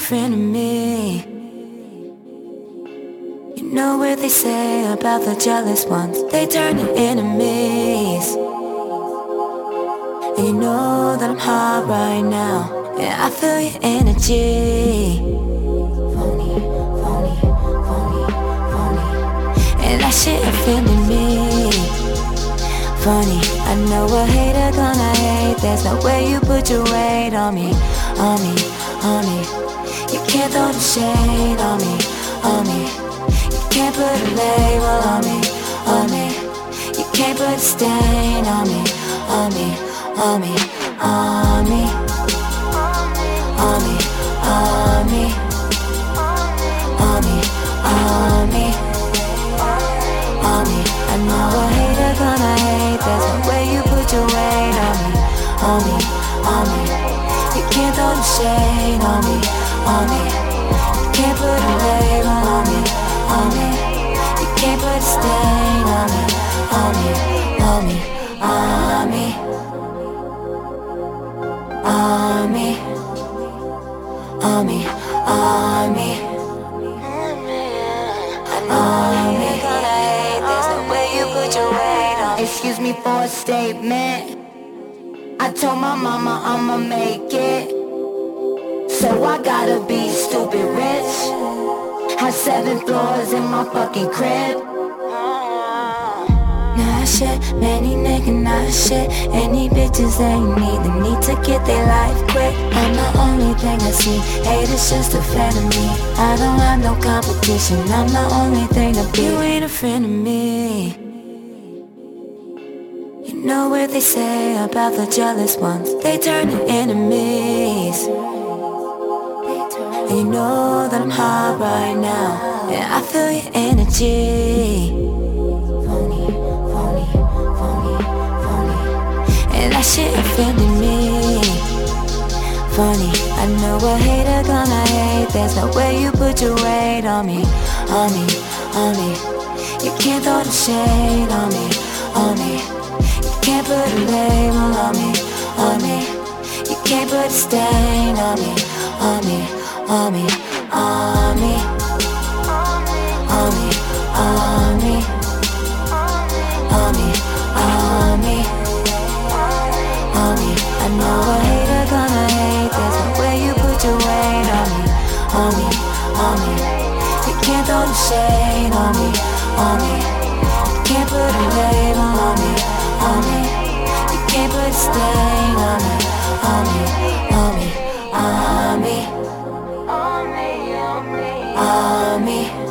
friend of me. You know what they say about the jealous ones, they turn to enemies. And you know that I'm hot right now, yeah, I feel your energy. Phony, phony, phony, phony. And that shit offended me. Funny, I know a hater gonna hate. There's no way you put your weight on me, on me, on me. You can't throw the shade on me, on me. You can't put a label on me, on me. You can't put a stain on me, on me, on me, on me, on me, on me, on me, on me, on me. I know a hater gonna hate. There's no way you put your weight on me, on me, on me. You can't throw the shade on me, on me. You can't put a label on me, on me. You can't put a stain on me, on me, on me, on me, on me, on me, on me, on me. There's no way you put your weight on me. Excuse me for a statement. I told my mama I'ma make it, so I gotta be stupid rich. Have 7 floors in my fucking crib. Nah shit, many nigga, nah shit. Any bitches ain't need to get their life quick. I'm the only thing I see, haters just a fan of me. I don't have no competition, I'm the only thing to be. You ain't a friend of me. You know what they say about the jealous ones, they turn to enemies. And you know that I'm hot right now, yeah, I feel your energy. Phony, phony, phony, phony. And that shit offended me. Funny, I know a hater gonna hate. There's no way you put your weight on me, on me, on me. You can't throw the shade on me, on me. You can't put a label on me, on me. You can't put a stain on me, on me, on me, on me, on me, on me, on me, on me, on me. I know a hater gonna hate. There's no way you put your weight on me, on me, on me. You can't throw the shade on me, on me. You can't put a label on me, on me. You can't put a stain on me, on me, on me, on me, on me, on me.